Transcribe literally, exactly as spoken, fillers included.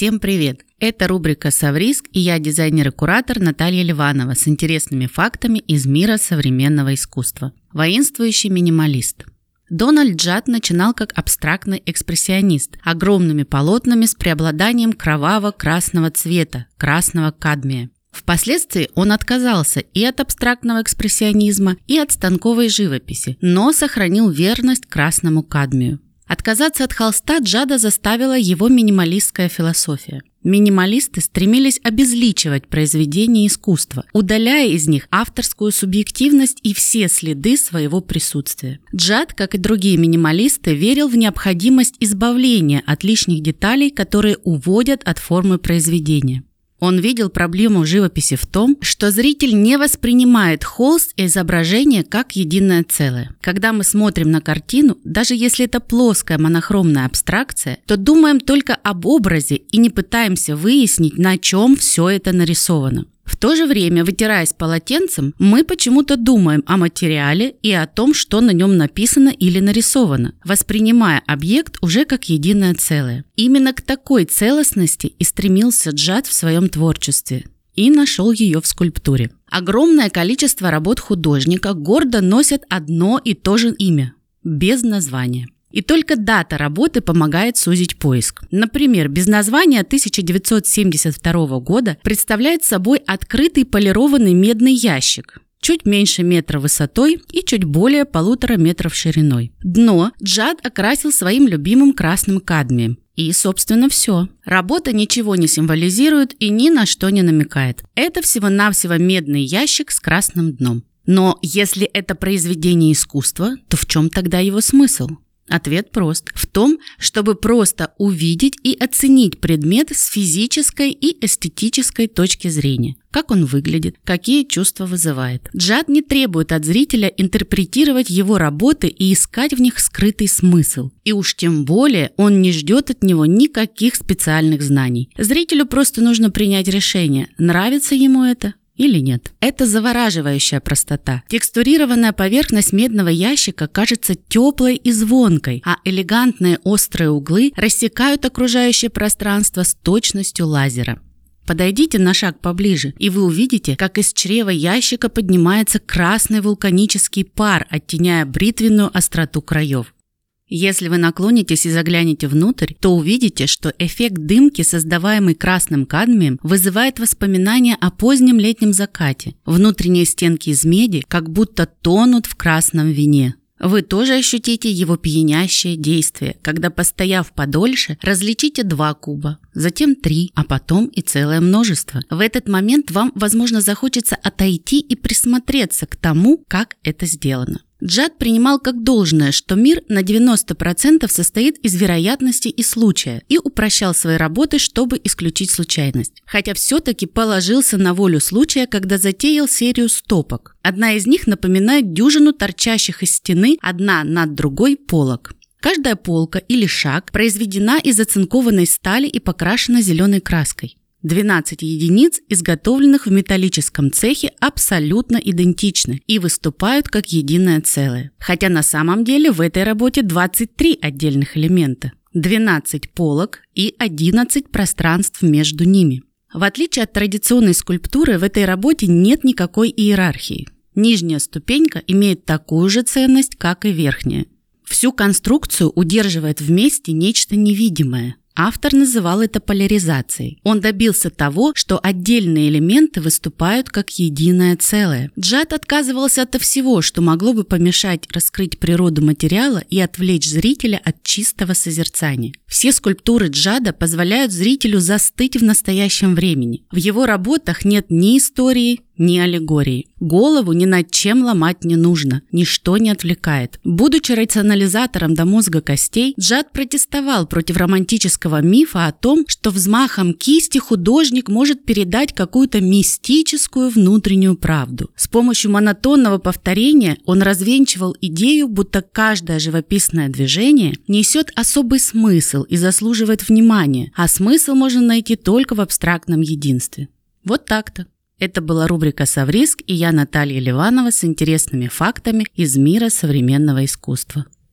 Всем привет! Это рубрика «Совриск» и я дизайнер и куратор Наталья Ливанова с интересными фактами из мира современного искусства. Воинствующий минималист. Дональд Джад начинал как абстрактный экспрессионист, огромными полотнами с преобладанием кроваво-красного цвета, красного кадмия. Впоследствии он отказался и от абстрактного экспрессионизма, и от станковой живописи, но сохранил верность красному кадмию. Отказаться от холста Джада заставила его минималистская философия. Минималисты стремились обезличивать произведения искусства, удаляя из них авторскую субъективность и все следы своего присутствия. Джад, как и другие минималисты, верил в необходимость избавления от лишних деталей, которые уводят от формы произведения. Он видел проблему в живописи в том, что зритель не воспринимает холст и изображение как единое целое. Когда мы смотрим на картину, даже если это плоская монохромная абстракция, то думаем только об образе и не пытаемся выяснить, на чем все это нарисовано. В то же время, вытираясь полотенцем, мы почему-то думаем о материале и о том, что на нем написано или нарисовано, воспринимая объект уже как единое целое. Именно к такой целостности и стремился Джад в своем творчестве. И нашел ее в скульптуре. Огромное количество работ художника гордо носят одно и то же имя, без названия. И только дата работы помогает сузить поиск. Например, без названия тысяча девятьсот семьдесят второго года представляет собой открытый полированный медный ящик, чуть меньше метра высотой и чуть более полутора метров шириной. Дно Джад окрасил своим любимым красным кадмием. И, собственно, все. Работа ничего не символизирует и ни на что не намекает. Это всего-навсего медный ящик с красным дном. Но если это произведение искусства, то в чем тогда его смысл? Ответ прост. В том, чтобы просто увидеть и оценить предмет с физической и эстетической точки зрения. Как он выглядит, какие чувства вызывает. Джад не требует от зрителя интерпретировать его работы и искать в них скрытый смысл. И уж тем более он не ждет от него никаких специальных знаний. Зрителю просто нужно принять решение, нравится ему это или нет. Это завораживающая простота. Текстурированная поверхность медного ящика кажется теплой и звонкой, а элегантные острые углы рассекают окружающее пространство с точностью лазера. Подойдите на шаг поближе, и вы увидите, как из чрева ящика поднимается красный вулканический пар, оттеняя бритвенную остроту краев. Если вы наклонитесь и заглянете внутрь, то увидите, что эффект дымки, создаваемый красным кадмием, вызывает воспоминания о позднем летнем закате. Внутренние стенки из меди как будто тонут в красном вине. Вы тоже ощутите его пьянящее действие, когда, постояв подольше, различите два куба, затем три, а потом и целое множество. В этот момент вам, возможно, захочется отойти и присмотреться к тому, как это сделано. Джад принимал как должное, что мир на девяносто процентов состоит из вероятности и случая, и упрощал свои работы, чтобы исключить случайность. Хотя все-таки положился на волю случая, когда затеял серию стопок. Одна из них напоминает дюжину торчащих из стены одна над другой полок. Каждая полка или шаг произведена из оцинкованной стали и покрашена зеленой краской. двенадцать единиц, изготовленных в металлическом цехе, абсолютно идентичны и выступают как единое целое. Хотя на самом деле в этой работе двадцать три отдельных элемента, двенадцать полок и одиннадцать пространств между ними. В отличие от традиционной скульптуры, в этой работе нет никакой иерархии. Нижняя ступенька имеет такую же ценность, как и верхняя. Всю конструкцию удерживает вместе нечто невидимое. Автор называл это поляризацией. Он добился того, что отдельные элементы выступают как единое целое. Джад отказывался от всего, что могло бы помешать раскрыть природу материала и отвлечь зрителя от чистого созерцания. Все скульптуры Джада позволяют зрителю застыть в настоящем времени. В его работах нет ни истории, ни аллегории. Голову ни над чем ломать не нужно, ничто не отвлекает. Будучи рационализатором до мозга костей, Джад протестовал против романтического мифа о том, что взмахом кисти художник может передать какую-то мистическую внутреннюю правду. С помощью монотонного повторения он развенчивал идею, будто каждое живописное движение несет особый смысл и заслуживает внимания, а смысл можно найти только в абстрактном единстве. Вот так-то. Это была рубрика «Совриск» и я, Наталья Ливанова, с интересными фактами из мира современного искусства.